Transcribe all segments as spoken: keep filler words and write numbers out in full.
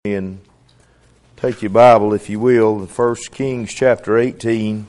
And take your Bible, if you will, First Kings chapter eighteen.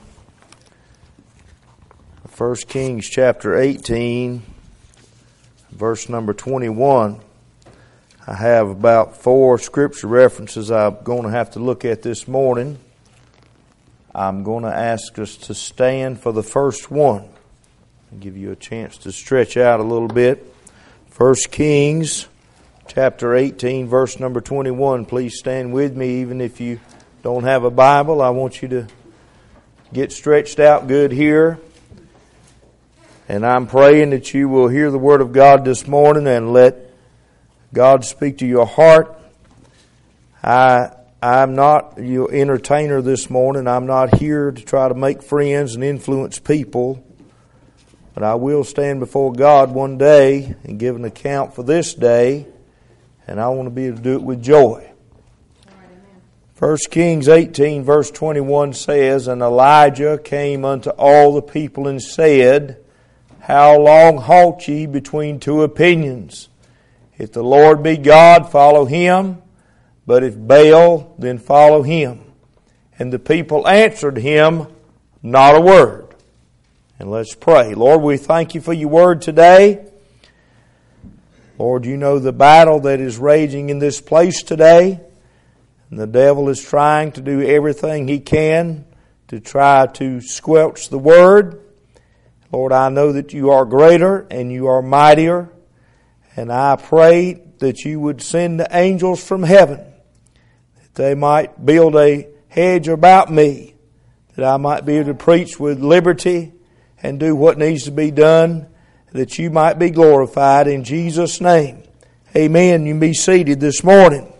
First Kings chapter eighteen, verse number twenty-one. I have about four scripture references I'm going to have to look at this morning. I'm going to ask us to stand for the first one. I'll give you a chance to stretch out a little bit. First Kings chapter eighteen, verse number twenty-one. Please stand with me, even if you don't have a Bible. I want you to get stretched out good here. And I'm praying that you will hear the Word of God this morning and let God speak to your heart. I, I'm not your entertainer this morning. I'm not here to try to make friends and influence people. But I will stand before God one day and give an account for this day. And I want to be able to do it with joy. First Kings eighteen verse twenty-one says, And Elijah came unto all the people and said, How long halt ye between two opinions? If the Lord be God, follow Him. But if Baal, then follow him. And the people answered him, Not a word. And let's pray. Lord, we thank you for your word today. Lord, you know the battle that is raging in this place today. And the devil is trying to do everything he can to try to squelch the word. Lord, I know that you are greater and you are mightier. And I pray that you would send the angels from heaven, that they might build a hedge about me, that I might be able to preach with liberty and do what needs to be done, that you might be glorified in Jesus' name. Amen. You can be seated this morning.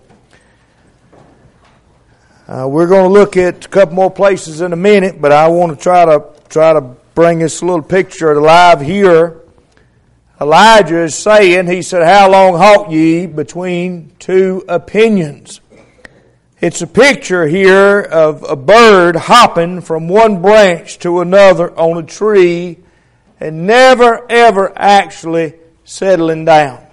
Uh, we're going to look at a couple more places in a minute, but I want to try to try to bring us a little picture alive here. Elijah is saying, he said, How long halt ye between two opinions? It's a picture here of a bird hopping from one branch to another on a tree and never, ever actually settling down.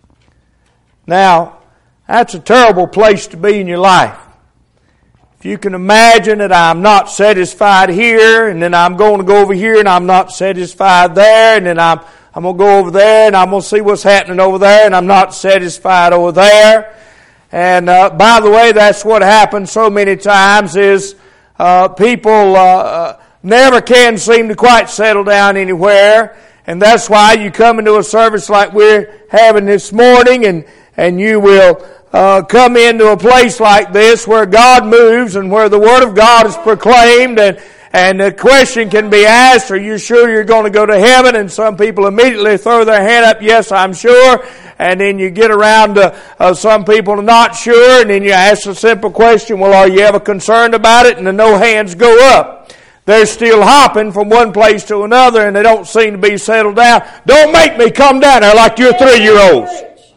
Now, that's a terrible place to be in your life. If you can imagine that I'm not satisfied here, and then I'm going to go over here, and I'm not satisfied there, and then I'm, I'm going to go over there, and I'm going to see what's happening over there, and I'm not satisfied over there. And uh, by the way, that's what happens so many times is uh, people... Uh, never can seem to quite settle down anywhere. And that's why you come into a service like we're having this morning, and, and you will uh, come into a place like this where God moves and where the Word of God is proclaimed, and, and the question can be asked, are you sure you're going to go to heaven? And some people immediately throw their hand up, yes, I'm sure. And then you get around to uh, some people are not sure, and then you ask a simple question, well, are you ever concerned about it? And the no hands go up. They're still hopping from one place to another, and they don't seem to be settled down. Don't make me come down there like you're three-year-olds.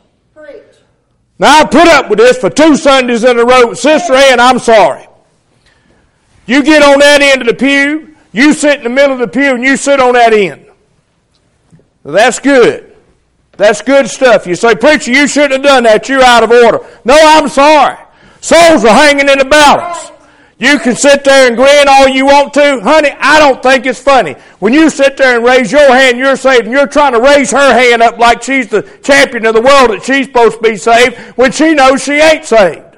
Now, I put up with this for two Sundays in a row. Sister Ann, I'm sorry. You get on that end of the pew, you sit in the middle of the pew, and you sit on that end. That's good. That's good stuff. You say, Preacher, you shouldn't have done that. You're out of order. No, I'm sorry. Souls are hanging in the balance. You can sit there and grin all you want to. Honey, I don't think it's funny. When you sit there and raise your hand, you're saved, and you're trying to raise her hand up like she's the champion of the world, that she's supposed to be saved, when she knows she ain't saved.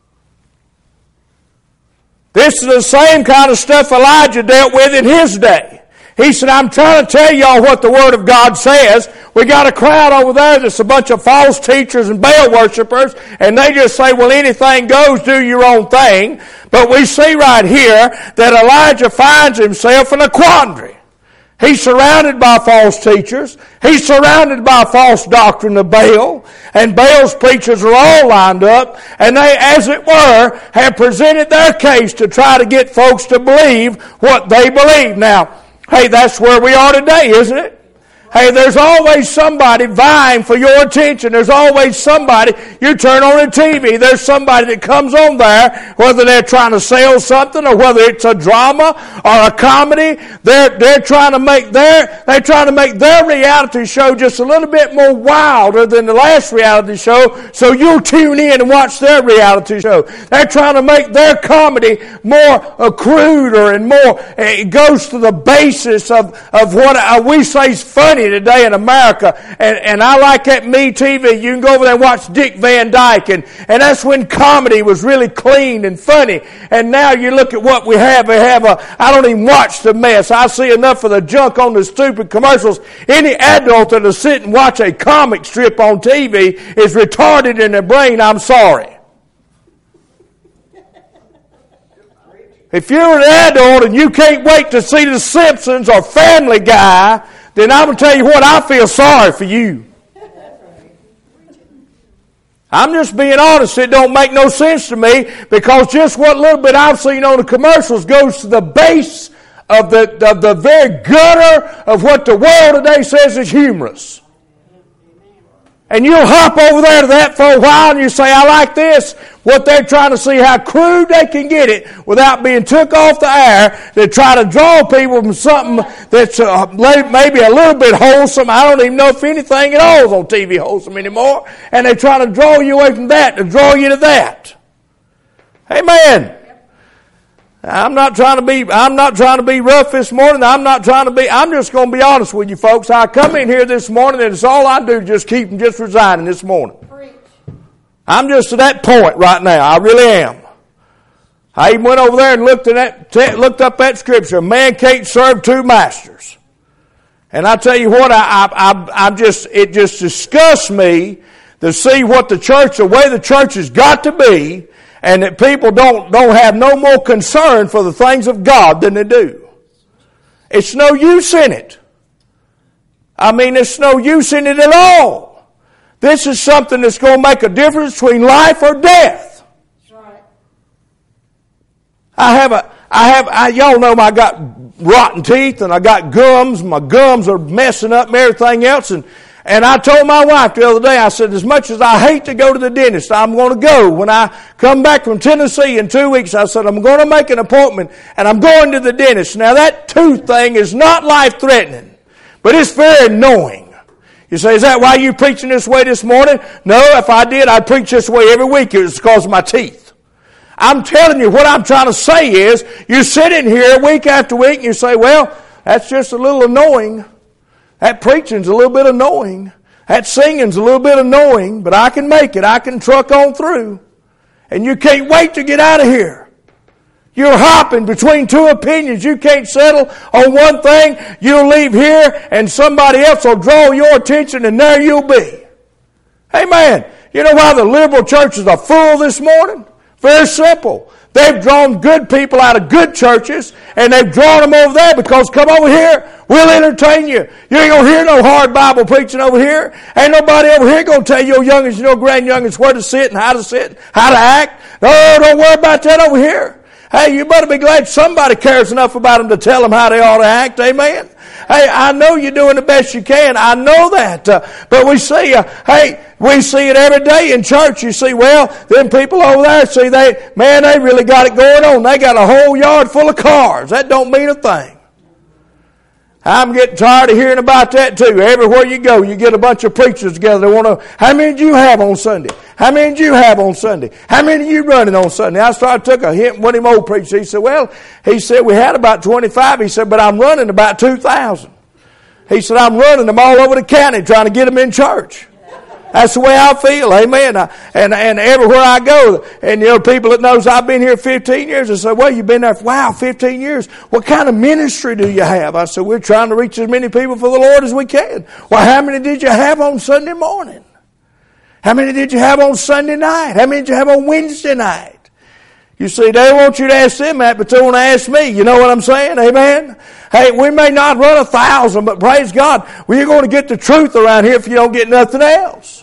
This is the same kind of stuff Elijah dealt with in his day. He said, I'm trying to tell y'all what the Word of God says. We got a crowd over there that's a bunch of false teachers and Baal worshipers, and they just say, well, anything goes, do your own thing. But we see right here that Elijah finds himself in a quandary. He's surrounded by false teachers. He's surrounded by false doctrine of Baal. And Baal's preachers are all lined up, and they, as it were, have presented their case to try to get folks to believe what they believe. Now, hey, that's where we are today, isn't it? Hey, there's always somebody vying for your attention. There's always somebody. You turn on the T V, there's somebody that comes on there, whether they're trying to sell something or whether it's a drama or a comedy. They're, they're trying to make their, they're trying to make their reality show just a little bit more wilder than the last reality show, so you'll tune in and watch their reality show. They're trying to make their comedy more uh, cruder and more, uh, it goes to the basis of, of what uh, we say is funny today in America, and, and I like that Me T V. You can go over there and watch Dick Van Dyke, and, and that's when comedy was really clean and funny. And now you look at what we have. We have a, I don't even watch the mess. I see enough of the junk on the stupid commercials. Any adult that'll sit and watch a comic strip on T V is retarded in their brain. I'm sorry. If you're an adult and you can't wait to see The Simpsons or Family Guy, then I'm going to tell you what, I feel sorry for you. I'm just being honest. It don't make no sense to me, because just what little bit I've seen on the commercials goes to the base of the, of the very gutter of what the world today says is humorous. And you'll hop over there to that for a while and you say, I like this. What they're trying to see how crude they can get it without being took off the air. They try to draw people from something that's uh, maybe a little bit wholesome. I don't even know if anything at all is on T V wholesome anymore. And they're trying to draw you away from that, to draw you to that. Amen. I'm not trying to be, I'm not trying to be rough this morning. I'm not trying to be, I'm just going to be honest with you folks. I come in here this morning and it's all I do, just keep them just resigning this morning. Preach. I'm just to that point right now. I really am. I even went over there and looked at that, looked up that scripture. A man can't serve two masters. And I tell you what, I, I, I, I'm just, it just disgusts me to see what the church, the way the church has got to be, and that people don't, don't have no more concern for the things of God than they do. It's no use in it. I mean, it's no use in it at all. This is something that's going to make a difference between life or death. That's right. I have a, I have, I, y'all know I got rotten teeth and I got gums. My gums are messing up and everything else, and And I told my wife the other day, I said, as much as I hate to go to the dentist, I'm going to go. When I come back from Tennessee in two weeks, I said, I'm going to make an appointment, and I'm going to the dentist. Now, that tooth thing is not life-threatening, but it's very annoying. You say, is that why you preaching this way this morning? No, if I did, I'd preach this way every week. It was because of my teeth. I'm telling you, what I'm trying to say is, you sit in here week after week, and you say, well, that's just a little annoying. That preaching's a little bit annoying. That singing's a little bit annoying, but I can make it. I can truck on through. And you can't wait to get out of here. You're hopping between two opinions. You can't settle on one thing. You'll leave here and somebody else will draw your attention, and there you'll be. Amen. You know why the liberal churches are full this morning? Very simple. They've drawn good people out of good churches, and they've drawn them over there because, come over here, we'll entertain you. You ain't going to hear no hard Bible preaching over here. Ain't nobody over here going to tell your youngins, your grand-youngins where to sit and how to sit, how to act. No, don't worry about that over here. Hey, you better be glad somebody cares enough about them to tell them how they ought to act. Amen. Hey, I know you're doing the best you can. I know that. Uh, but we see, uh, hey, we see it every day in church. You see, well, them people over there, see, they, man, they really got it going on. They got a whole yard full of cars. That don't mean a thing. I'm getting tired of hearing about that too. Everywhere you go, you get a bunch of preachers together. They want to, how many did you have on Sunday? How many did you have on Sunday? How many are you running on Sunday? I started, took a hint, one of them old preachers. He said, well, he said, we had about twenty-five. He said, but I'm running about two thousand. He said, I'm running them all over the county trying to get them in church. That's the way I feel, amen. I, and and everywhere I go, and you know, people that knows I've been here fifteen years, they say, well, you've been there for, wow, fifteen years. What kind of ministry do you have? I said, we're trying to reach as many people for the Lord as we can. Well, how many did you have on Sunday morning? How many did you have on Sunday night? How many did you have on Wednesday night? You see, they want you to ask them that, but they want to ask me. You know what I'm saying? Amen? Hey, we may not run a thousand, but praise God, we're going to get the truth around here if you don't get nothing else.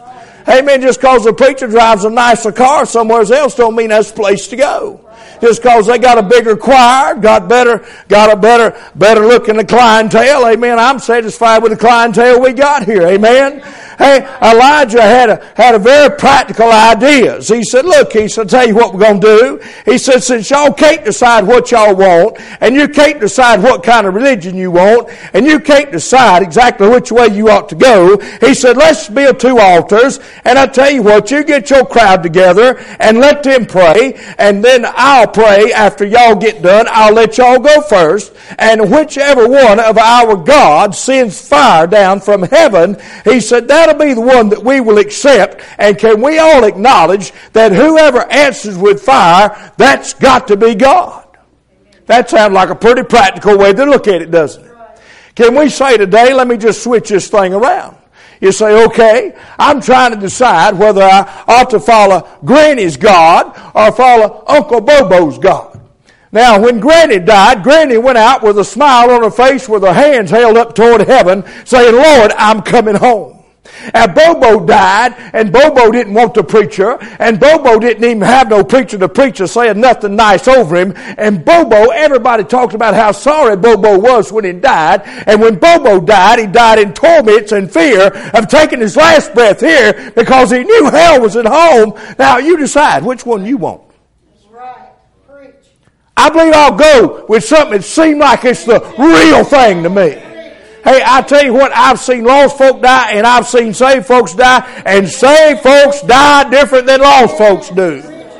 Amen. Just because the preacher drives a nicer car somewhere else don't mean that's the place to go. Just because they got a bigger choir, got better, got a better, better looking clientele. Amen. I'm satisfied with the clientele we got here. Amen. Hey, Elijah had a, had a very practical ideas. He said, look, he said, tell you what we're going to do. He said, since y'all can't decide what y'all want, and you can't decide what kind of religion you want, and you can't decide exactly which way you ought to go, he said, let's build two altars, and I tell you what, you get your crowd together, and let them pray, and then I'll pray after y'all get done. I'll let y'all go first, and whichever one of our gods sends fire down from heaven, he said, that'll be the one that we will accept. And can we all acknowledge that whoever answers with fire, that's got to be God? That sounds like a pretty practical way to look at it, doesn't it? Can we say today, let me just switch this thing around. You say, okay, I'm trying to decide whether I ought to follow Granny's God or follow Uncle Bobo's God. Now, when Granny died, Granny went out with a smile on her face with her hands held up toward heaven, saying, Lord, I'm coming home. And Bobo died, and Bobo didn't want the preacher, and Bobo didn't even have no preacher to preach or saying nothing nice over him. And Bobo, everybody talked about how sorry Bobo was when he died. And when Bobo died, he died in torments and fear of taking his last breath here because he knew hell was at home. Now, you decide which one you want. Right. Preach. I believe I'll go with something that seems like it's the real thing to me. Hey, I tell you what, I've seen lost folk die and I've seen saved folks die, and saved folks die different than lost folks do.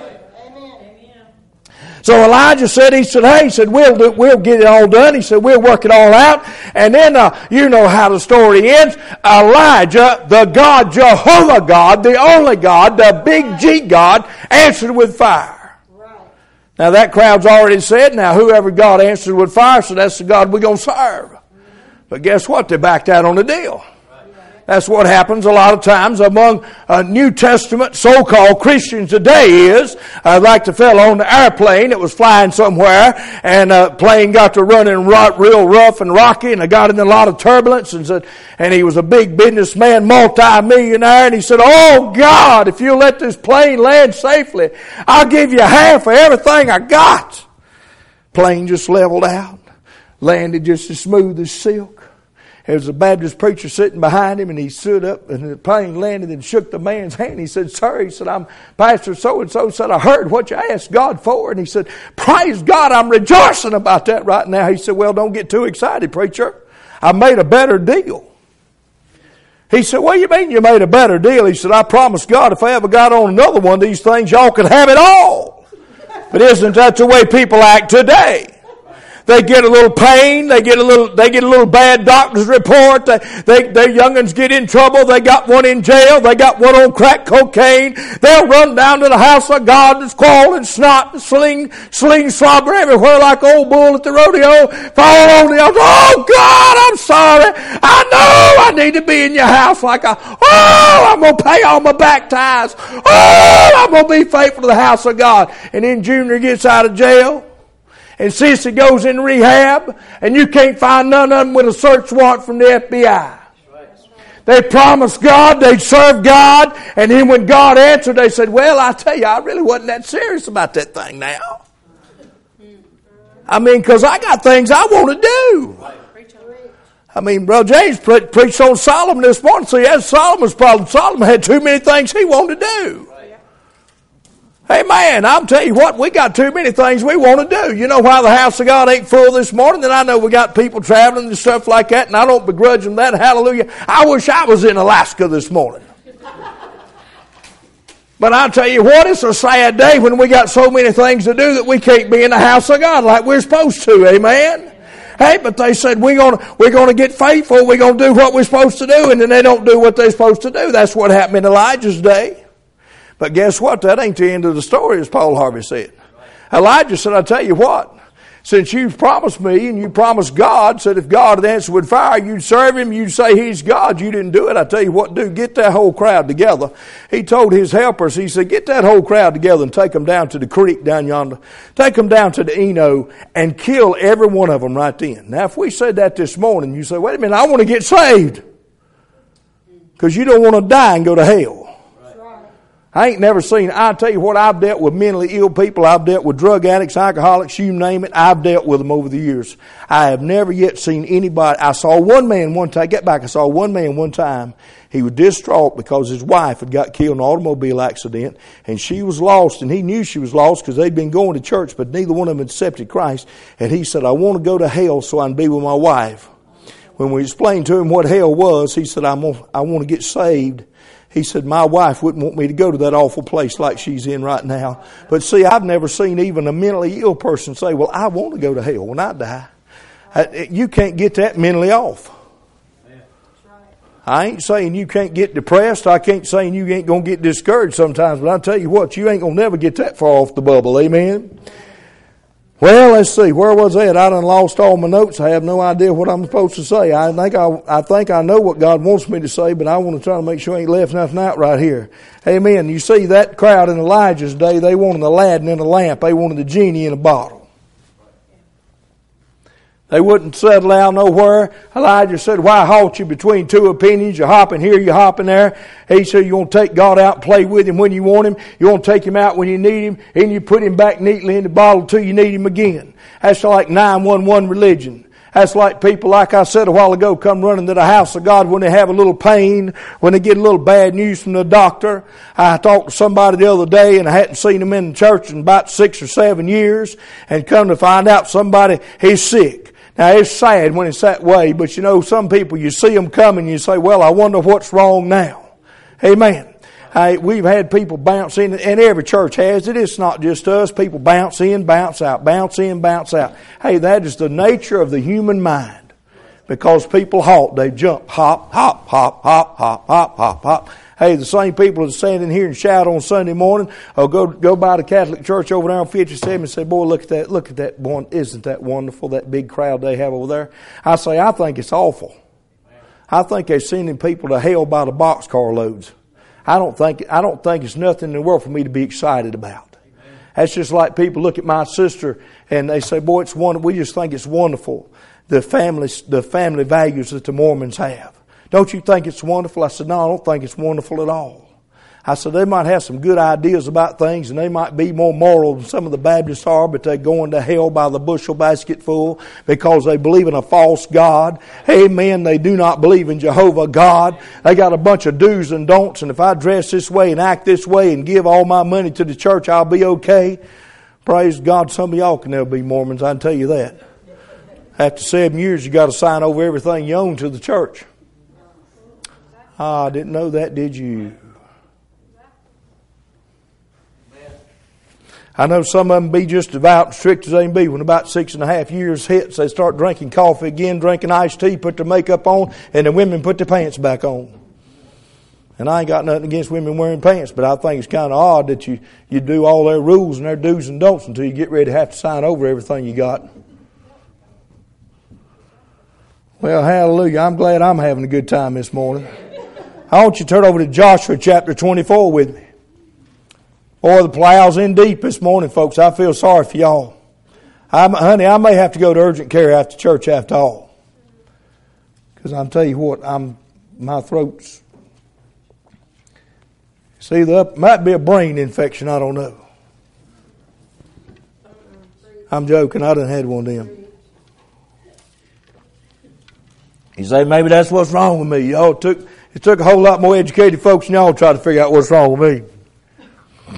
So Elijah said, he said, hey, he said, we'll do, we'll get it all done. He said, we'll work it all out. And then, uh, you know how the story ends. Elijah, the God, Jehovah God, the only God, the big G God, answered with fire. Now that crowd's already said, now whoever God answered with fire, so that's the God we're going to serve. But guess what? They backed out on the deal. That's what happens a lot of times among uh, New Testament so-called Christians today is, uh, like the fellow on the airplane that was flying somewhere, and a uh, plane got to running real rough and rocky, and it got in a lot of turbulence, and said, and he was a big businessman, multi-millionaire, and he said, oh God, if you'll let this plane land safely, I'll give you half of everything I got. Plane just leveled out, landed just as smooth as silk. There was a Baptist preacher sitting behind him, and he stood up, and the plane landed and shook the man's hand. He said, sir, he said, I'm Pastor so-and-so. Said, I heard what you asked God for. And he said, praise God, I'm rejoicing about that right now. He said, well, don't get too excited, preacher. I made a better deal. He said, what do you mean you made a better deal? He said, I promised God if I ever got on another one of these things, y'all could have it all. But isn't that the way people act today? They get a little pain. They get a little. They get a little bad doctor's report. They, they, their young'uns get in trouble. They got one in jail. They got one on crack cocaine. They'll run down to the house of God and squall and snot and sling, sling slobber everywhere like old bull at the rodeo. Fall on the altar. Oh God, I'm sorry. I know I need to be in your house like I. Oh, I'm gonna pay all my back ties. Oh, I'm gonna be faithful to the house of God. And then Junior gets out of jail. And Sissy goes in rehab, and you can't find none of them with a search warrant from the F B I. They promised God, they'd serve God, and then when God answered, they said, well, I tell you, I really wasn't that serious about that thing now. I mean, because I got things I want to do. I mean, Brother James pre- preached on Solomon this morning, so he had Solomon's problem. Solomon had too many things he wanted to do. Hey man, I'll tell you what, we got too many things we want to do. You know why the house of God ain't full this morning? And I know we got people traveling and stuff like that, and I don't begrudge them that. Hallelujah. I wish I was in Alaska this morning. But I'll tell you what, it's a sad day when we got so many things to do that we can't be in the house of God like we're supposed to. Amen. Hey, but they said we're gonna we're gonna get faithful, we're gonna do what we're supposed to do, and then they don't do what they're supposed to do. That's what happened in Elijah's day. But guess what? That ain't the end of the story, as Paul Harvey said. Elijah said, I tell you what, since you've promised me and you promised God, said if God had answered with fire, you'd serve him, you'd say he's God. You didn't do it. I tell you what, do, get that whole crowd together. He told his helpers, he said, get that whole crowd together and take them down to the creek down yonder. Take them down to the Eno and kill every one of them right then. Now, if we said that this morning, you say, wait a minute, I want to get saved. Because you don't want to die and go to hell. I ain't never seen, I'll tell you what, I've dealt with mentally ill people, I've dealt with drug addicts, alcoholics, you name it, I've dealt with them over the years. I have never yet seen anybody, I saw one man one time, get back, I saw one man one time, he was distraught because his wife had got killed in an automobile accident, and she was lost, and he knew she was lost because they'd been going to church, but neither one of them had accepted Christ, and he said, I want to go to hell so I can be with my wife. When we explained to him what hell was, he said, I'm gonna, I want to get saved. He said, my wife wouldn't want me to go to that awful place like she's in right now. But see, I've never seen even a mentally ill person say, well, I want to go to hell when I die. I, you can't get that mentally off. I ain't saying you can't get depressed. I can't saying you ain't going to get discouraged sometimes. But I'll tell you what, you ain't going to never get that far off the bubble. Amen? Well, let's see. Where was that? I done lost all my notes. I have no idea what I'm supposed to say. I think I, I think I know what God wants me to say, but I want to try to make sure I ain't left nothing out right here. Amen. You see that crowd in Elijah's day, they wanted Aladdin in a lamp. They wanted the genie in a bottle. They wouldn't settle down nowhere. Elijah said, why halt you between two opinions? You're hopping here, you're hopping there. He said, you want to take God out and play with Him when you want Him. You want to take Him out when you need Him. And you put Him back neatly in the bottle till you need Him again. That's like nine one one religion. That's like people, like I said a while ago, come running to the house of God when they have a little pain, when they get a little bad news from the doctor. I talked to somebody the other day and I hadn't seen him in the church in about six or seven years, and come to find out somebody, he's sick. Now, it's sad when it's that way, but you know, some people, you see them coming and you say, well, I wonder what's wrong now. Amen. I, we've had people bounce in, and every church has it. It's not just us. People bounce in, bounce out, bounce in, bounce out. Hey, that is the nature of the human mind. Because people halt. They jump, hop, hop, hop, hop, hop, hop, hop, hop. Hey, the same people that stand in here and shout on Sunday morning, or go go by the Catholic church over there on fifty-seven and say, boy, look at that, look at that one. Isn't that wonderful, that big crowd they have over there? I say, I think it's awful. I think they're sending people to hell by the boxcar loads. I don't think, I don't think it's nothing in the world for me to be excited about. That's just like people look at my sister and they say, boy, it's wonderful. We just think it's wonderful. The family, the family values that the Mormons have. Don't you think it's wonderful? I said, no, I don't think it's wonderful at all. I said, they might have some good ideas about things and they might be more moral than some of the Baptists are, but they're going to hell by the bushel basket full because they believe in a false God. Amen. They do not believe in Jehovah God. They got a bunch of do's and don'ts, and if I dress this way and act this way and give all my money to the church, I'll be okay. Praise God, some of y'all can never be Mormons, I can tell you that. After seven years, you got to sign over everything you own to the church. Ah, I didn't know that, did you? I know some of them be just devout and strict as they can be. When about six and a half years hits, they start drinking coffee again, drinking iced tea, put their makeup on, and the women put their pants back on. And I ain't got nothing against women wearing pants, but I think it's kind of odd that you, you do all their rules and their do's and don'ts until you get ready to have to sign over everything you got. Well, hallelujah. I'm glad I'm having a good time this morning. I want you to turn over to Joshua chapter twenty-four with me. Boy, the plow's in deep this morning, folks. I feel sorry for y'all. I'm, honey, I may have to go to urgent care after church after all. Because I'm telling you what, I'm my throat's... See, there might be a brain infection, I don't know. I'm joking, I done had one of them. You say, maybe that's what's wrong with me. Y'all took... It took a whole lot more educated folks than y'all to try to figure out what's wrong with me.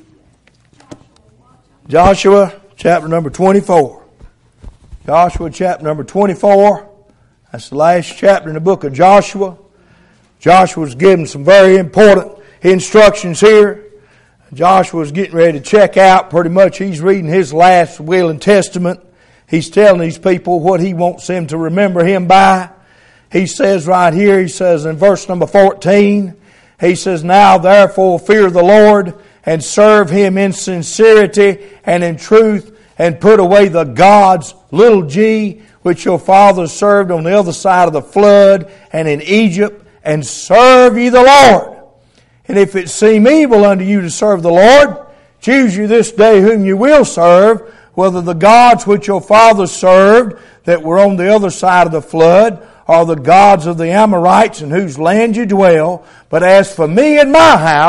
Joshua chapter number twenty-four. Joshua chapter number twenty-four. That's the last chapter in the book of Joshua. Joshua's given some very important instructions here. Joshua's getting ready to check out. Pretty much he's reading his last will and testament. He's telling these people what he wants them to remember him by. He says right here, he says in verse number fourteen, he says, now therefore fear the Lord and serve Him in sincerity and in truth, and put away the gods, little g, which your fathers served on the other side of the flood and in Egypt, and serve ye the Lord. And if it seem evil unto you to serve the Lord, choose you this day whom you will serve, whether the gods which your fathers served that were on the other side of the flood, or the gods of the Amorites in whose land you dwell. But as for me and my house,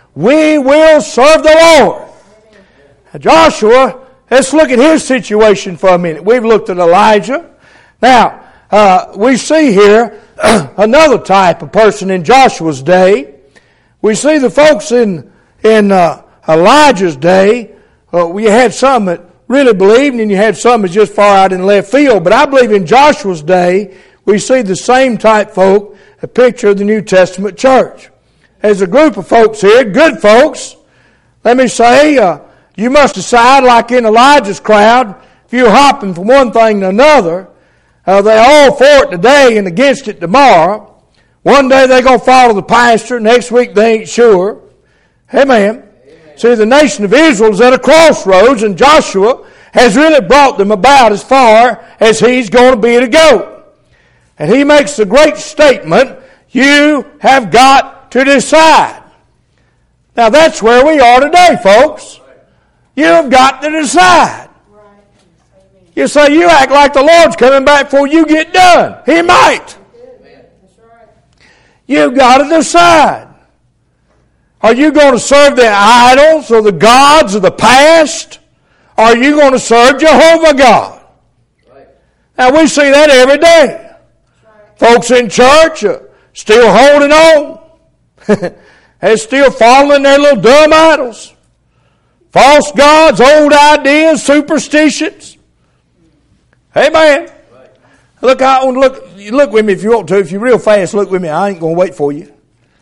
we will serve the Lord. Now, Joshua, let's look at his situation for a minute. We've looked at Elijah. Now, uh, we see here another type of person in Joshua's day. We see the folks in in uh, Elijah's day. Uh, we had some that really believed, and you had some that just far out in left field. But I believe in Joshua's day, we see the same type folk, a picture of the New Testament church. There's a group of folks here, good folks. Let me say, uh, you must decide, like in Elijah's crowd, if you're hopping from one thing to another, uh, they're all for it today and against it tomorrow. One day they're going to follow the pastor, next week they ain't sure. Amen. See, the nation of Israel is at a crossroads, and Joshua has really brought them about as far as he's going to be to go. And he makes a great statement, you have got to decide. Now that's where we are today, folks. You have got to decide. You say, you act like the Lord's coming back before you get done. He might. You've got to decide. Are you going to serve the idols or the gods of the past? Or are you going to serve Jehovah God? Right. Now we see that every day. Right. Folks in church are still holding on. They're still following their little dumb idols. False gods, old ideas, superstitions. Amen. Right. Look, I want to look, look with me if you want to. If you're real fast, look with me. I ain't going to wait for you.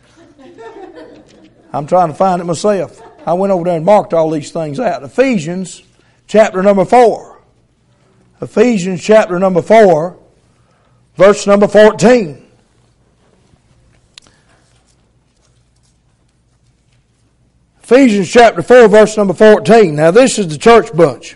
I'm trying to find it myself. I went over there and marked all these things out. Ephesians chapter number four. Ephesians chapter number four, verse number fourteen. Ephesians chapter four, verse number fourteen. Now this is the church bunch.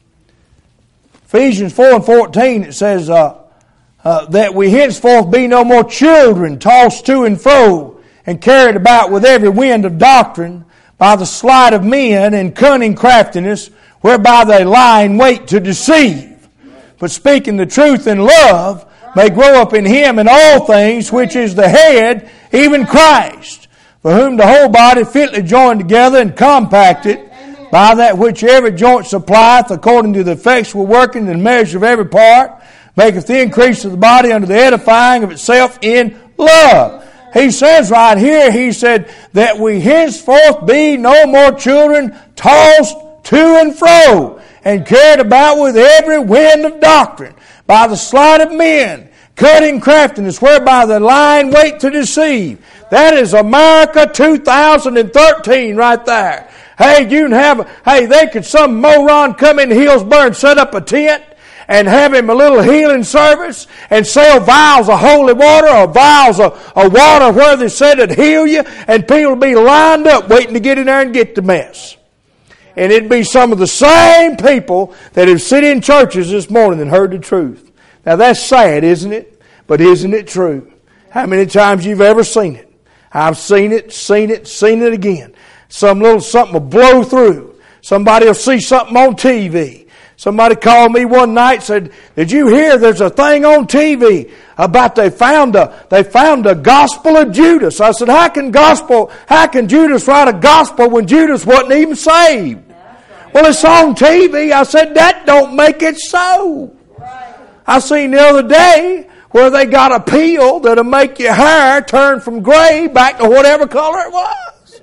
Ephesians four and fourteen, it says, uh, uh, that we henceforth be no more children, tossed to and fro, and carried about with every wind of doctrine, by the sleight of men and cunning craftiness, whereby they lie in wait to deceive. But speaking the truth in love, may grow up in Him in all things, which is the head, even Christ, for whom the whole body fitly joined together and compacted, by that which every joint supplieth, according to the effectual working and measure of every part, maketh the increase of the body unto the edifying of itself in love. He says right here, he said, that we henceforth be no more children tossed to and fro and carried about with every wind of doctrine by the sleight of men, cunning craftiness, whereby they lie in wait to deceive. That is America two thousand thirteen right there. Hey, you can have, hey, they could, some moron come in Hillsboro and set up a tent and have him a little healing service and sell vials of holy water or vials of, of water where they said it'd heal you, and people will be lined up waiting to get in there and get the mess. And it'd be some of the same people that have sit in churches this morning and heard the truth. Now that's sad, isn't it? But isn't it true? How many times you've ever seen it? I've seen it, seen it, seen it again. Some little something will blow through. Somebody will see something on T V. Somebody called me one night and said, did you hear there's a thing on T V about they found a, they found a gospel of Judas? I said, how can gospel, how can Judas write a gospel when Judas wasn't even saved? Well, it's on T V. I said, that don't make it so. I seen the other day where they got a peel that'll make your hair turn from gray back to whatever color it was.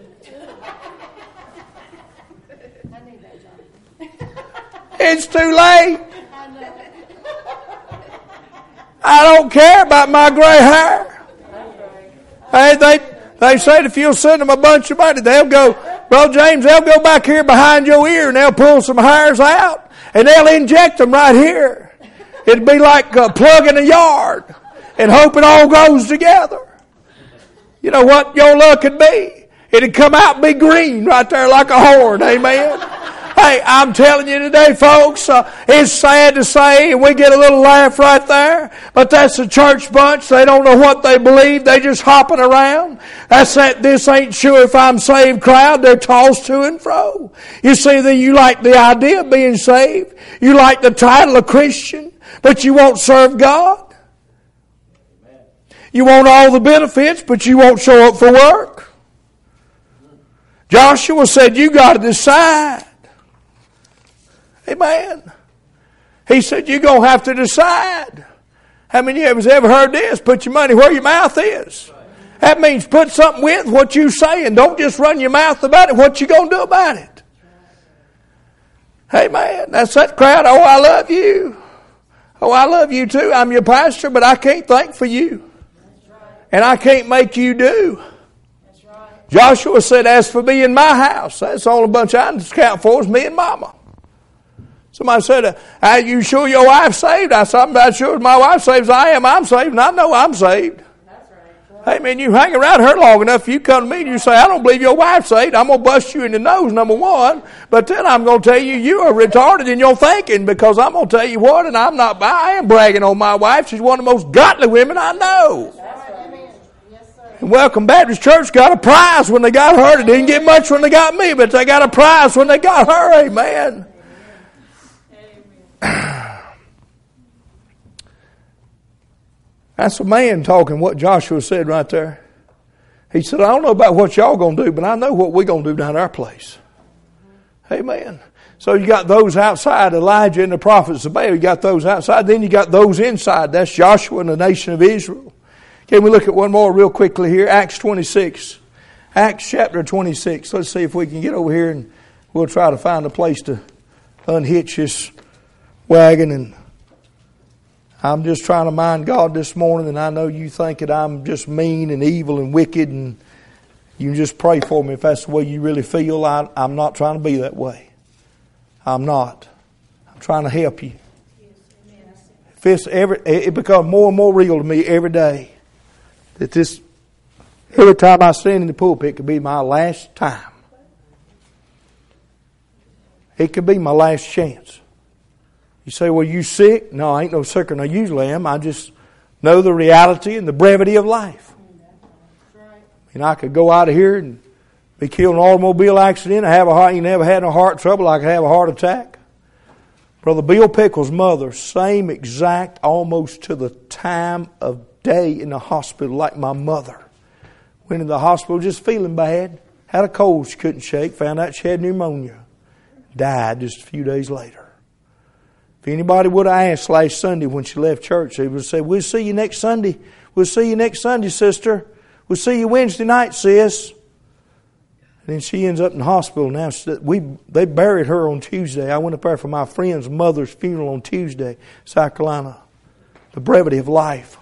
It's too late. I don't care about my gray hair. Hey, they they said if you'll send them a bunch of money, they'll go, Brother James, they'll go back here behind your ear and they'll pull some hairs out and they'll inject them right here. It'd be like uh, plugging a yard and hope it all goes together. You know what your luck could be? It'd come out and be green right there like a horn. Amen. Hey, I'm telling you today, folks, uh, it's sad to say, and we get a little laugh right there, but that's a church bunch. They don't know what they believe. They just hopping around. That's that this ain't sure if I'm saved crowd. They're tossed to and fro. You see, that you like the idea of being saved. You like the title of Christian, but you won't serve God. You want all the benefits, but you won't show up for work. Joshua said, you got to decide. Amen. He said, you're going to have to decide. How many of you have ever heard this? Put your money where your mouth is. That means put something with what you say and don't just run your mouth about it. What you going to do about it? Amen. That's that crowd. Oh, I love you. Oh, I love you too. I'm your pastor, but I can't think for you. And I can't make you do. Joshua said, as for me and my house, that's all a bunch I count for is me and mama. Somebody said, are you sure your wife's saved? I said, I'm about sure my wife's saved as I am. I'm saved, and I know I'm saved. Hey, man, you hang around her long enough, you come to me and you say, I don't believe your wife's saved. I'm going to bust you in the nose, number one. But then I'm going to tell you, you are retarded in your thinking, because I'm going to tell you what, and I'm not, I am bragging on my wife. She's one of the most godly women I know. And Welcome Baptist Church got a prize when they got her. They didn't get much when they got me, but they got a prize when they got her. Amen. That's a man talking, what Joshua said right there. He said, I don't know about what y'all going to do, but I know what we're going to do down at our place. Amen. So you got those outside, Elijah and the prophets of Baal. You got those outside. Then you got those inside. That's Joshua and the nation of Israel. Can we look at one more real quickly here? Acts twenty-six. Acts chapter twenty-six. Let's see if we can get over here and we'll try to find a place to unhitch this wagon. And I'm just trying to mind God this morning, and I know you think that I'm just mean and evil and wicked, and you can just pray for me if that's the way you really feel. I, I'm not trying to be that way. I'm not. I'm trying to help you. If it's every, it becomes more and more real to me every day that this, every time I stand in the pulpit could be my last time. It could be my last chance. You say, well, you sick? No, I ain't no sicker than I usually am. I just know the reality and the brevity of life. And I could go out of here and be killed in an automobile accident. I have a heart. You never had no heart trouble. I could have a heart attack. Brother Bill Pickle's mother, same exact, almost to the time of day in the hospital, like my mother. Went in the hospital just feeling bad. Had a cold she couldn't shake. Found out she had pneumonia. Died just a few days later. If anybody would have asked last Sunday when she left church, they would have said, we'll see you next Sunday. We'll see you next Sunday, sister. We'll see you Wednesday night, sis. And then she ends up in the hospital now. We, they buried her on Tuesday. I went up there for my friend's mother's funeral on Tuesday, South Carolina. The brevity of life.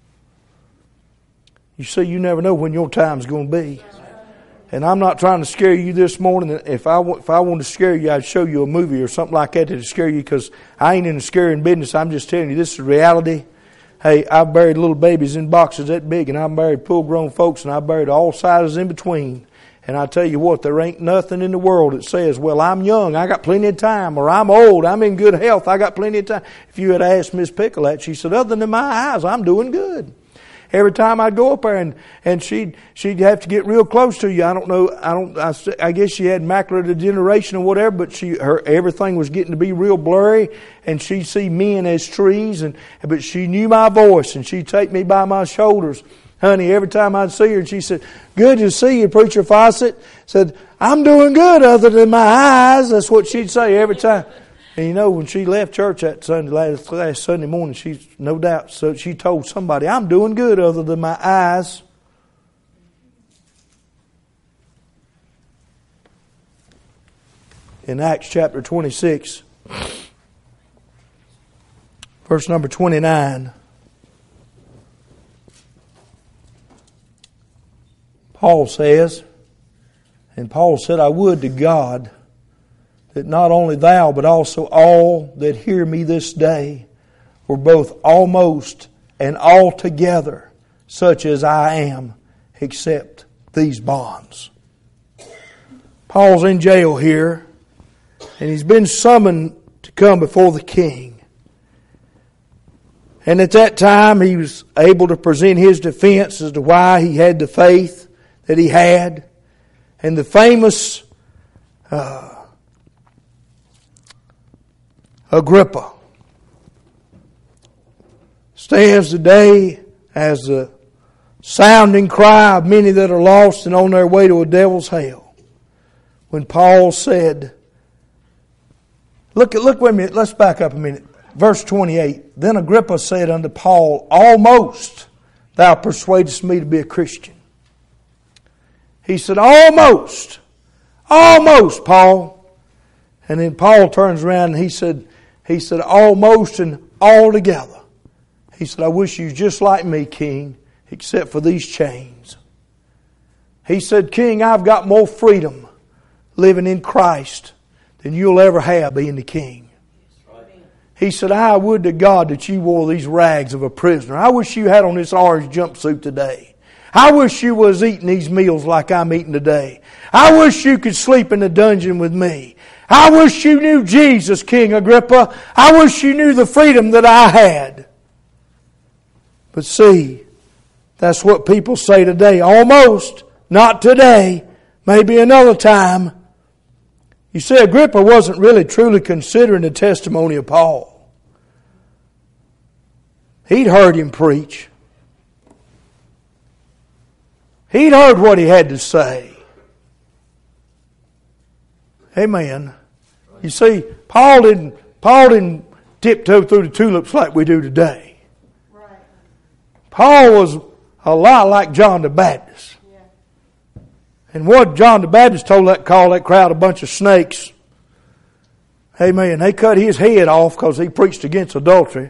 You see, you never know when your time's going to be. And I'm not trying to scare you this morning. If I, if I wanted to scare you, I'd show you a movie or something like that to scare you, because I ain't in the scaring business. I'm just telling you, this is reality. Hey, I've buried little babies in boxes that big, and I've buried full-grown folks, and I've buried all sizes in between. And I tell you what, there ain't nothing in the world that says, well, I'm young, I got plenty of time, or I'm old, I'm in good health, I got plenty of time. If you had asked Miss Pickle that, she said, other than my eyes, I'm doing good. Every time I'd go up there and, and she'd, she'd have to get real close to you. I don't know, I don't, I, I guess she had macular degeneration or whatever, but she, her, everything was getting to be real blurry, and she'd see men as trees, and, but she knew my voice, and she'd take me by my shoulders. Honey, every time I'd see her, and she said, good to see you, Preacher Fawcett. Said, I'm doing good other than my eyes. That's what she'd say every time. And you know, when she left church that Sunday, last, last Sunday morning, she's no doubt, so she told somebody, I'm doing good other than my eyes. In Acts chapter twenty-six, verse number twenty-nine, Paul says, and Paul said, I would to God that not only thou, but also all that hear me this day were both almost and altogether such as I am, except these bonds. Paul's in jail here, and he's been summoned to come before the king. And at that time, he was able to present his defense as to why he had the faith that he had. And the famous uh, Agrippa stands today as the sounding cry of many that are lost and on their way to a devil's hell. when Paul said, look, look with me, let's back up a minute. Verse twenty-eight, then Agrippa said unto Paul, almost thou persuadest me to be a Christian. He said, almost, almost, Paul. And then Paul turns around and he said, he said, almost and altogether. He said, I wish you was just like me, King, except for these chains. He said, King, I've got more freedom living in Christ than you'll ever have being the King. He said, I would to God that you wore these rags of a prisoner. I wish you had on this orange jumpsuit today. I wish you was eating these meals like I'm eating today. I wish you could sleep in the dungeon with me. I wish you knew Jesus, King Agrippa. I wish you knew the freedom that I had. But see, that's what people say today. Almost. Not today. Maybe another time. You see, Agrippa wasn't really truly considering the testimony of Paul. He'd heard him preach. He'd heard what he had to say. Amen. You see, Paul didn't, Paul didn't tiptoe through the tulips like we do today. Right. Paul was a lot like John the Baptist. Yeah. And what John the Baptist told that, called that crowd a bunch of snakes. Amen. They cut his head off because he preached against adultery.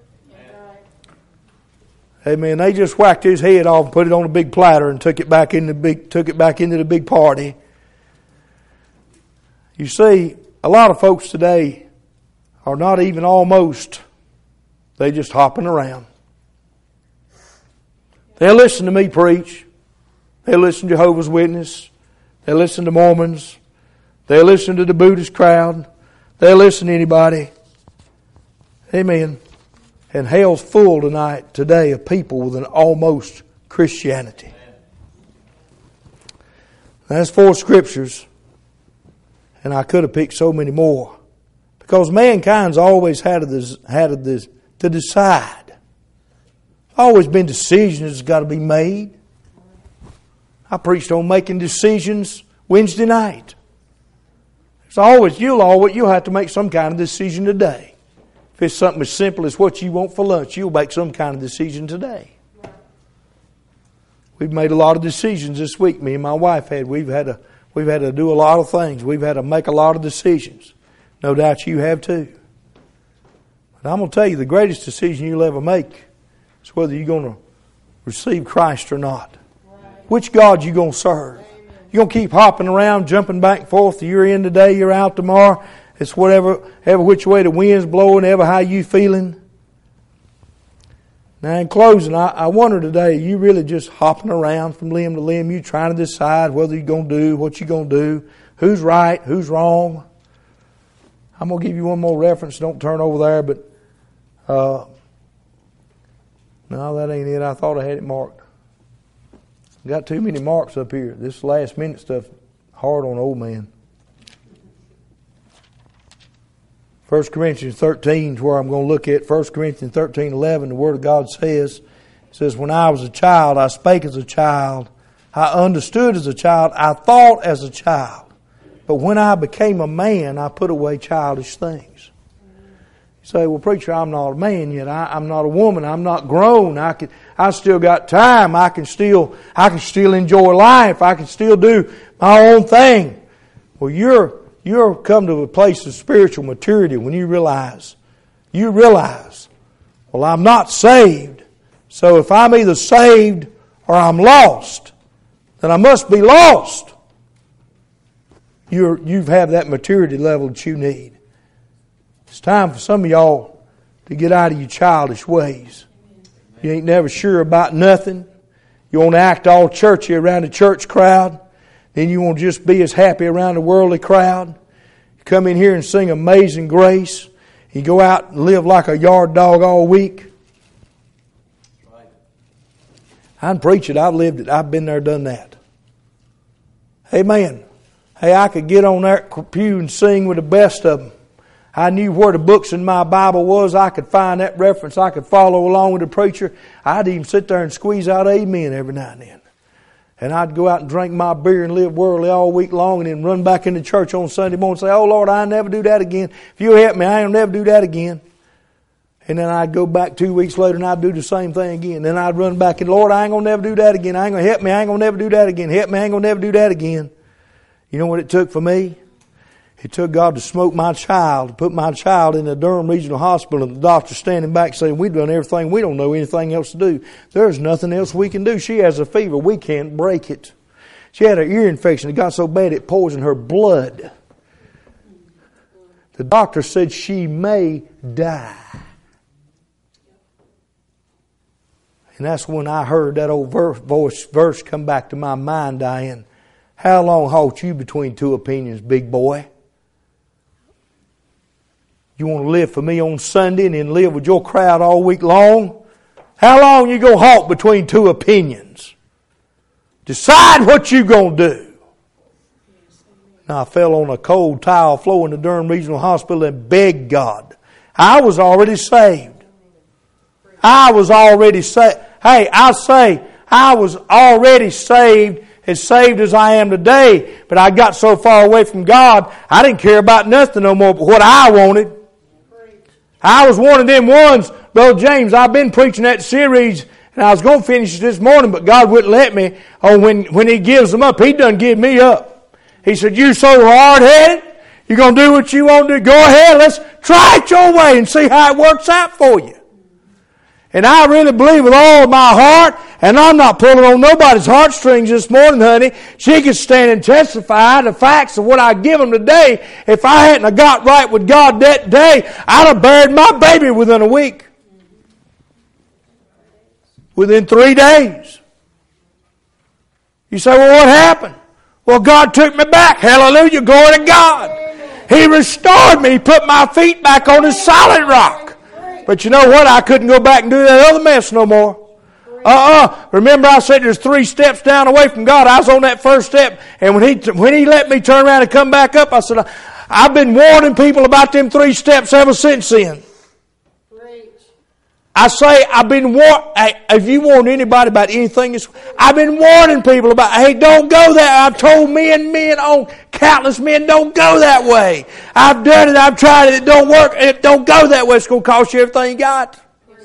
Amen. They just whacked his head off and put it on a big platter and took it back in the big, took it back into the big party. You see, a lot of folks today are not even almost. They just hopping around. They'll listen to me preach. They'll listen to Jehovah's Witness. They'll listen to Mormons. They'll listen to the Buddhist crowd. They'll listen to anybody. Amen. And hell's full tonight, today, of people with an almost Christianity. That's four scriptures. And I could have picked so many more. Because mankind's always had this, had this to decide. Always been decisions that's got to be made. I preached on making decisions Wednesday night. It's always, you'll always, you'll have to make some kind of decision today. If it's something as simple as what you want for lunch, you'll make some kind of decision today. We've made a lot of decisions this week. Me and my wife had. We've had to, we've had to do a lot of things. We've had to make a lot of decisions. No doubt you have too. But I'm going to tell you, the greatest decision you'll ever make is whether you're going to receive Christ or not. Which God you going to serve? You're going to keep hopping around, jumping back and forth. You're in today, you're out tomorrow. It's whatever, ever which way the wind's blowing, ever how you feeling. Now in closing, I, I wonder today, you really just hopping around from limb to limb, you trying to decide whether you're going to do, what you're going to do, who's right, who's wrong. I'm going to give you one more reference. Don't turn over there, but uh, no, that ain't it. I thought I had it marked. Got too many marks up here. This last minute stuff, hard on old man. First Corinthians thirteen is where I'm going to look at. First Corinthians thirteen eleven, the Word of God says, it says, when I was a child, I spake as a child. I understood as a child. I thought as a child. But when I became a man, I put away childish things. You say, well, preacher, I'm not a man yet. I, I'm not a woman. I'm not grown. I can, I still got time. I can still, I can still enjoy life. I can still do my own thing. Well, you're, you're come to a place of spiritual maturity when you realize, you realize, well, I'm not saved. So if I'm either saved or I'm lost, then I must be lost. You're, you've had that maturity level that you need. It's time for some of y'all to get out of your childish ways. You ain't never sure about nothing. You want to act all churchy around the church crowd. Then you want to just be as happy around the worldly crowd. You come in here and sing Amazing Grace. You go out and live like a yard dog all week. I can preach it. I've lived it. I've been there, done that. Amen. Hey, I could get on that pew and sing with the best of them. I knew where the books in my Bible was. I could find that reference. I could follow along with the preacher. I'd even sit there and squeeze out amen every now and then. And I'd go out and drink my beer and live worldly all week long and then run back into church on Sunday morning and say, oh Lord, I'll never do that again. If you help me, I'll never do that again. And then I'd go back two weeks later and I'd do the same thing again. Then I'd run back and, Lord, I ain't going to never do that again. I ain't going to help me. I ain't going to never do that again. Help me. I ain't going to never do that again. You know what it took for me? It took God to smoke my child, to put my child in the Durham Regional Hospital, and the doctor standing back saying, we've done everything. We don't know anything else to do. There's nothing else we can do. She has a fever. We can't break it. She had an ear infection. It got so bad it poisoned her blood. The doctor said she may die. And that's when I heard that old verse, voice, verse come back to my mind, Diane. How long halt you between two opinions, big boy? You want to live for me on Sunday and then live with your crowd all week long? How long you going to halt between two opinions? Decide what you going to do. Now I fell on a cold tile floor in the Durham Regional Hospital and begged God. I was already saved. I was already saved. Hey, I say, I was already saved, as saved as I am today, but I got so far away from God, I didn't care about nothing no more but what I wanted. I was one of them ones, Brother James, I've been preaching that series, and I was going to finish it this morning, but God wouldn't let me. Oh, when, when He gives them up, He doesn't give me up. He said, you so hard-headed, you're going to do what you want to do. Go ahead, let's try it your way and see how it works out for you. And I really believe with all of my heart, and I'm not pulling on nobody's heartstrings this morning, honey. She can stand and testify the facts of what I give them today. If I hadn't have got right with God that day, I'd have buried my baby within a week. Within three days. You say, well, what happened? Well, God took me back. Hallelujah, glory to God. He restored me. He put my feet back on the solid rock. But you know what? I couldn't go back and do that other mess no more. Uh-uh. Remember I said there's three steps down away from God. I was on that first step. And when he when he let me turn around and come back up, I said, I've been warning people about them three steps ever since then. I say, I've been warning, if you warn anybody about anything, I've been warning people about, hey, don't go there. I've told men, men on, countless men, don't go that way. I've done it, I've tried it, it don't work. It don't go that way. It's going to cost you everything you got.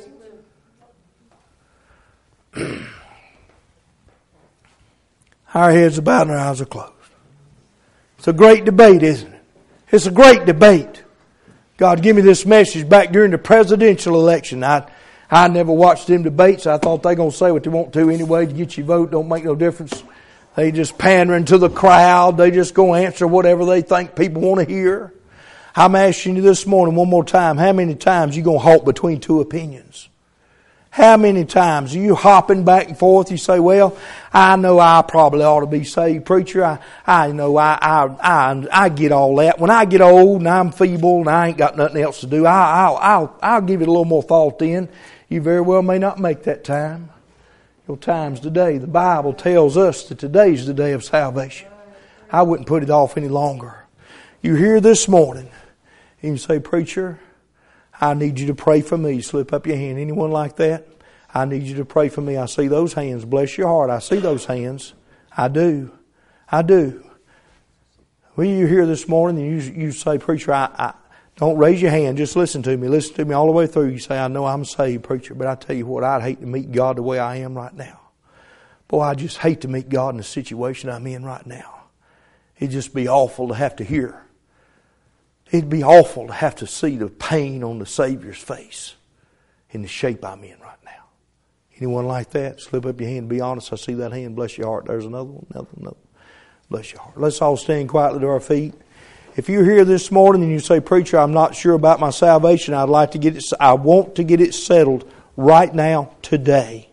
Our heads are bowed and our eyes are closed. It's a great debate, isn't it? It's a great debate. God, give me this message back during the presidential election. I I never watched them debates. I thought they're going to say what they want to anyway to get your vote. Don't make no difference. They just pandering to the crowd. They just go answer whatever they think people want to hear. I'm asking you this morning one more time. How many times are you going to halt between two opinions? How many times are you hopping back and forth? You say, well, I know I probably ought to be saved, preacher. I, I know I, I, I, I get all that. When I get old and I'm feeble and I ain't got nothing else to do, I, I'll, I'll, I'll give it a little more thought then. You very well may not make that time. Your time's today. The Bible tells us that today's the day of salvation. I wouldn't put it off any longer. You're here this morning and you say, preacher, I need you to pray for me. Slip up your hand. Anyone like that? I need you to pray for me. I see those hands. Bless your heart. I see those hands. I do. I do. When you're here this morning and you, you say, preacher, I, I don't raise your hand. Just listen to me. Listen to me all the way through. You say, I know I'm saved, preacher, but I tell you what, I'd hate to meet God the way I am right now. Boy, I just hate to meet God in the situation I'm in right now. It'd just be awful to have to hear. It'd be awful to have to see the pain on the Savior's face in the shape I'm in right now. Anyone like that? Slip up your hand and be honest. I see that hand. Bless your heart. There's another one. Another, another. Bless your heart. Let's all stand quietly to our feet. If you're here this morning and you say, preacher, I'm not sure about my salvation. I'd like to get it. I want to get it settled right now, today.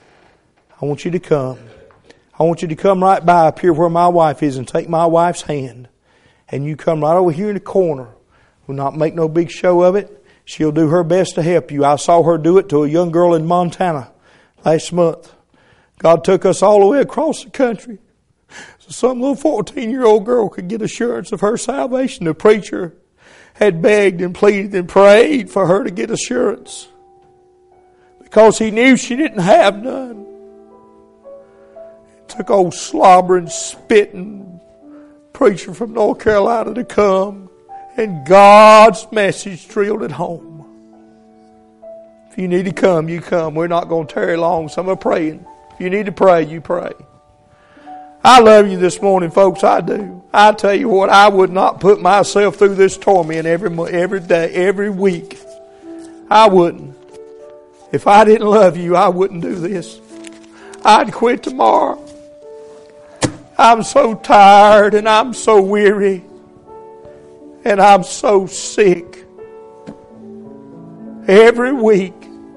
I want you to come. I want you to come right by up here where my wife is and take my wife's hand. And you come right over here in the corner. We'll not make no big show of it. She'll do her best to help you. I saw her do it to a young girl in Montana last month. God took us all the way across the country so some little fourteen-year-old girl could get assurance of her salvation. The preacher had begged and pleaded and prayed for her to get assurance because he knew she didn't have none. took old slobbering, spitting preacher from North Carolina to come, and God's message drilled it home. If you need to come, you come. We're not going to tarry long. Some are praying. If you need to pray, you pray. I love you this morning, folks. I do. I tell you what, I would not put myself through this torment every every day, every week. I wouldn't. If I didn't love you, I wouldn't do this. I'd quit tomorrow. I'm so tired and I'm so weary and I'm so sick. Every week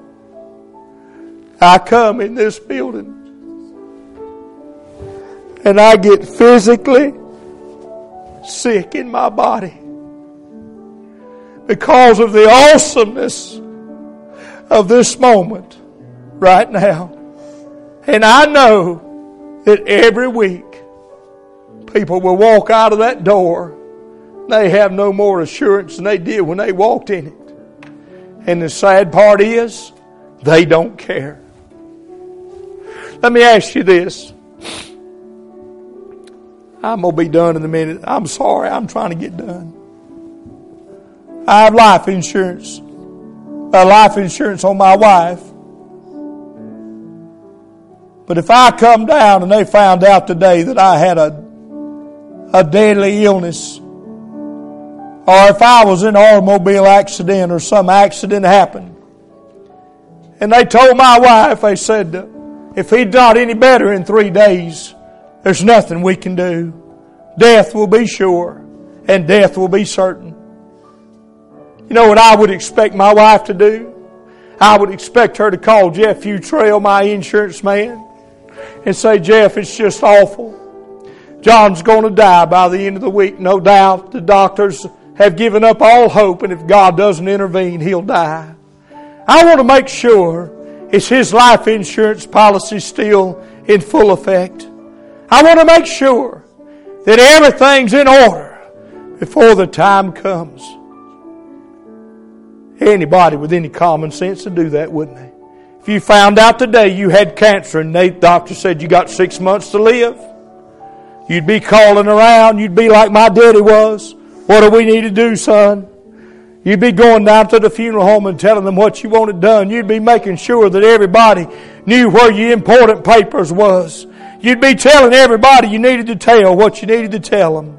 I come in this building and I get physically sick in my body because of the awesomeness of this moment right now. And I know that every week people will walk out of that door. They have no more assurance than they did when they walked in it. And the sad part is, they don't care. Let me ask you this. I'm going to be done in a minute. I'm sorry. I'm trying to get done. I have life insurance. A life insurance on my wife. But if I come down and they found out today that I had a, a deadly illness, or if I was in an automobile accident or some accident happened, and they told my wife, they said, if he's not any better in three days, there's nothing we can do. Death will be sure, and death will be certain. You know what I would expect my wife to do? I would expect her to call Jeff Futrell, my insurance man, and say, Jeff, it's just awful. John's going to die by the end of the week, no doubt. The doctors have given up all hope, and if God doesn't intervene, he'll die. I want to make sure is his life insurance policy still in full effect. I want to make sure that everything's in order before the time comes. Anybody with any common sense would do that, wouldn't they? If you found out today you had cancer and the doctor said you got six months to live, you'd be calling around. You'd be like my daddy was. What do we need to do, son? You'd be going down to the funeral home and telling them what you wanted done. You'd be making sure that everybody knew where your important papers was. You'd be telling everybody you needed to tell what you needed to tell them.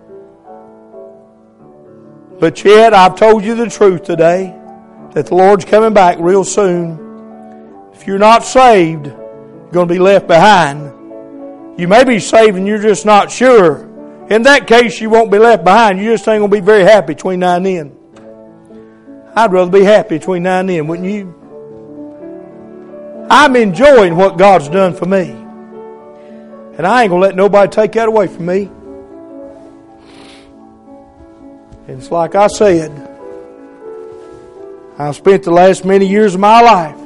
But yet, I've told you the truth today, that the Lord's coming back real soon. If you're not saved, you're going to be left behind. You may be saved and you're just not sure. In that case, you won't be left behind. You just ain't going to be very happy between now and then. I'd rather be happy between now and then, wouldn't you? I'm enjoying what God's done for me. And I ain't going to let nobody take that away from me. And it's like I said, I've spent the last many years of my life